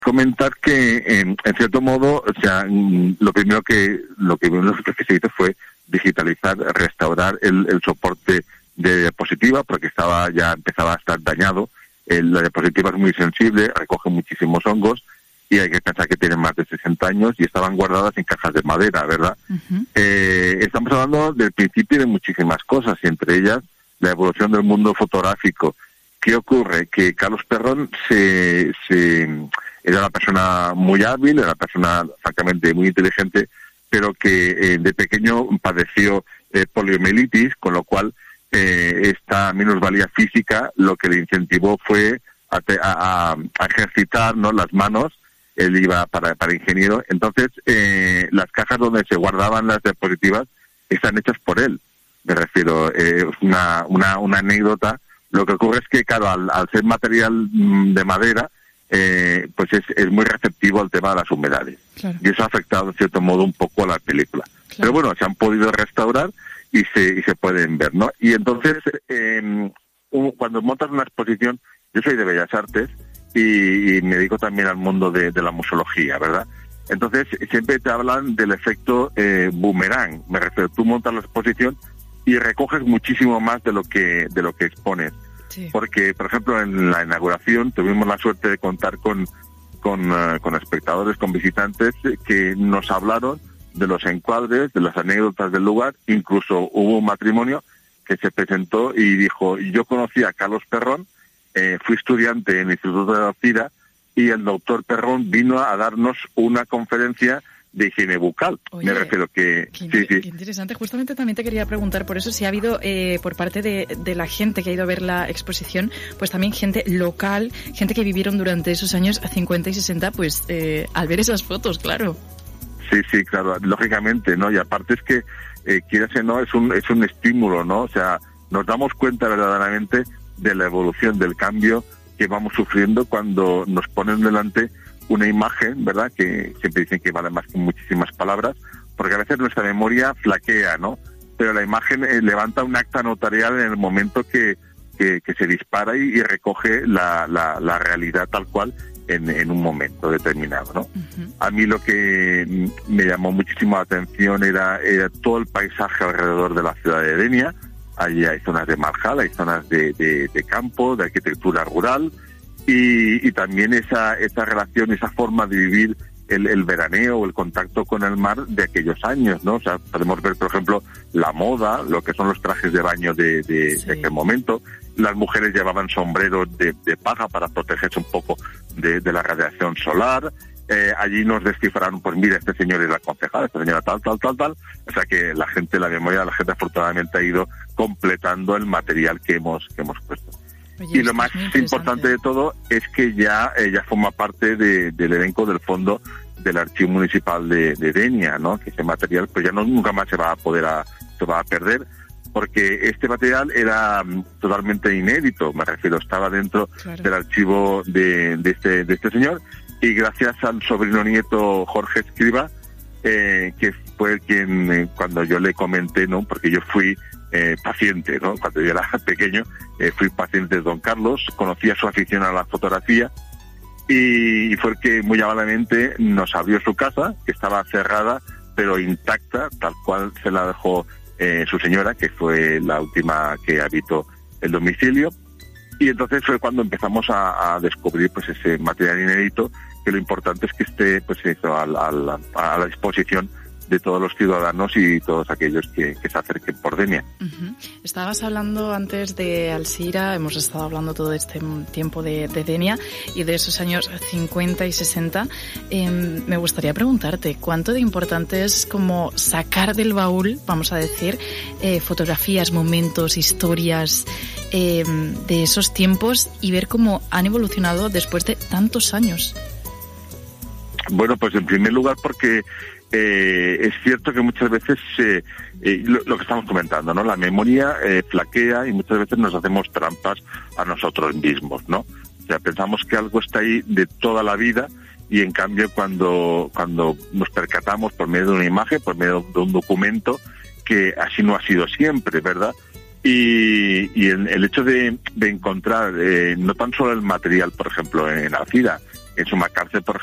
comentar que en cierto modo, o sea, lo primero que se hizo fue digitalizar, restaurar el soporte de diapositiva, porque empezaba a estar dañado. La diapositiva es muy sensible, recoge muchísimos hongos, y hay que pensar que tienen más de 60 años y estaban guardadas en cajas de madera, ¿verdad? Uh-huh. Estamos hablando del principio de muchísimas cosas, y entre ellas la evolución del mundo fotográfico. ¿Qué ocurre? Que Carlos Perrón era una persona muy hábil, era una persona francamente muy inteligente, pero que de pequeño padeció poliomielitis, con lo cual esta minusvalía física lo que le incentivó fue a ejercitar, ¿no?, las manos. Él iba para ingeniero. Entonces, las cajas donde se guardaban las diapositivas están hechas por él. Me refiero, es una anécdota. Lo que ocurre es que, claro, al ser material de madera, pues es muy receptivo al tema de las humedades. Claro. Y eso ha afectado, en cierto modo, un poco a la película. Claro. Pero bueno, se han podido restaurar y se pueden ver, ¿no? Y entonces, cuando montas una exposición, yo soy de Bellas Artes, y me dedico también al mundo de la museología, ¿verdad? Entonces, siempre te hablan del efecto boomerang. Me refiero, tú montas la exposición y recoges muchísimo más de lo que expones. Sí. Porque, por ejemplo, en la inauguración tuvimos la suerte de contar con espectadores, con visitantes que nos hablaron de los encuadres, de las anécdotas del lugar. Incluso hubo un matrimonio que se presentó y dijo: yo conocí a Carlos Perrón, fui estudiante en el Instituto de la Cira, y el doctor Perrón vino a darnos una conferencia de higiene bucal. Oye, me refiero que... Qué interesante. Justamente también te quería preguntar por eso, si ha habido por parte de la gente que ha ido a ver la exposición, pues también gente local, gente que vivieron durante esos años 50 y 60, pues al ver esas fotos, claro. Sí, claro, lógicamente, ¿no? Y aparte es que, quieras o no, es un estímulo, ¿no? O sea, nos damos cuenta verdaderamente de la evolución, del cambio que vamos sufriendo cuando nos ponen delante una imagen, ¿verdad?, que siempre dicen que vale más que muchísimas palabras, porque a veces nuestra memoria flaquea, ¿no? Pero la imagen levanta un acta notarial en el momento que se dispara y recoge la realidad tal cual en un momento determinado, ¿no? Uh-huh. A mí lo que me llamó muchísimo la atención era todo el paisaje alrededor de la ciudad de Denia. Allí hay zonas de marjal, hay zonas de campo, de arquitectura rural, y también esa relación, esa forma de vivir el veraneo o el contacto con el mar de aquellos años, ¿no? O sea, podemos ver, por ejemplo, la moda, lo que son los trajes de baño de aquel momento. Las mujeres llevaban sombreros de paja para protegerse un poco de la radiación solar. Allí nos descifraron, pues mira, este señor es la concejala, esta señora tal. O sea que la memoria de la gente afortunadamente ha ido completando el material que hemos puesto. Oye, y lo más importante de todo es que ya forma parte del elenco del fondo del Archivo Municipal de Denia, ¿no? Que ese material pues ya nunca más se va a perder, porque este material era totalmente inédito, me refiero, estaba dentro del archivo de este señor. Y gracias al sobrino nieto Jorge Escriba, que fue quien, cuando yo le comenté, ¿no? Porque yo fui paciente, ¿no? Cuando yo era pequeño, fui paciente de don Carlos, conocía su afición a la fotografía, y fue el que muy amablemente nos abrió su casa, que estaba cerrada, pero intacta, tal cual se la dejó su señora, que fue la última que habitó el domicilio. Y entonces fue cuando empezamos a descubrir pues ese material inédito, que lo importante es que esté pues eso a la disposición de todos los ciudadanos y todos aquellos que se acerquen por Denia. Uh-huh. Estabas hablando antes de Alzira, hemos estado hablando todo este tiempo de Denia y de esos años 50 y 60. Me gustaría preguntarte, ¿cuánto de importante es como sacar del baúl, vamos a decir, fotografías, momentos, historias de esos tiempos y ver cómo han evolucionado después de tantos años? Bueno, pues en primer lugar porque es cierto que muchas veces lo que estamos comentando, ¿no? La memoria flaquea y muchas veces nos hacemos trampas a nosotros mismos, ¿no? O sea, pensamos que algo está ahí de toda la vida y en cambio cuando nos percatamos por medio de una imagen, por medio de un documento, que así no ha sido siempre, ¿verdad? Y el hecho de encontrar no tan solo el material, por ejemplo, en Alzira, En Sumacárcel, por